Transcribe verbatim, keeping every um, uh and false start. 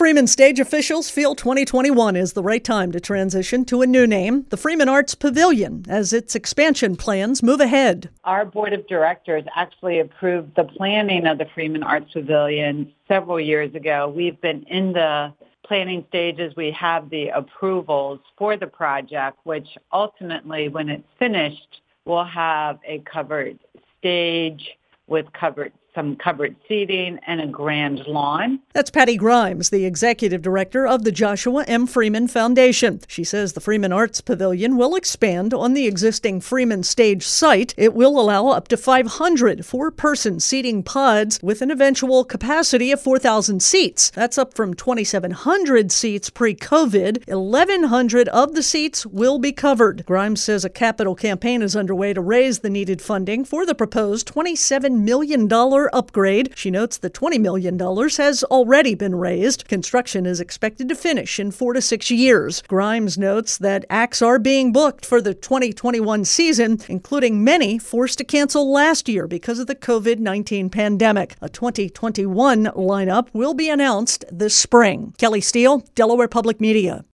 Freeman stage officials feel twenty twenty-one is the right time to transition to a new name, the Freeman Arts Pavilion, as its expansion plans move ahead. Our board of directors actually approved the planning of the Freeman Arts Pavilion several years ago. We've been in the planning stages. We have the approvals for the project, which ultimately, when it's finished, will have a covered stage with covered some covered seating and a grand lawn. That's Patty Grimes, the executive director of the Joshua M. Freeman Foundation. She says the Freeman Arts Pavilion will expand on the existing Freeman stage site. It will allow up to five hundred four-person seating pods with an eventual capacity of four thousand seats. That's up from twenty-seven hundred seats pre-COVID. eleven hundred of the seats will be covered. Grimes says a capital campaign is underway to raise the needed funding for the proposed twenty-seven million dollars upgrade. She notes the twenty million dollars has already been raised. Construction is expected to finish in four to six years. Grimes notes that acts are being booked for the twenty twenty-one season, including many forced to cancel last year because of the covid nineteen pandemic. A twenty twenty-one lineup will be announced this spring. Kelly Steele, Delaware Public Media.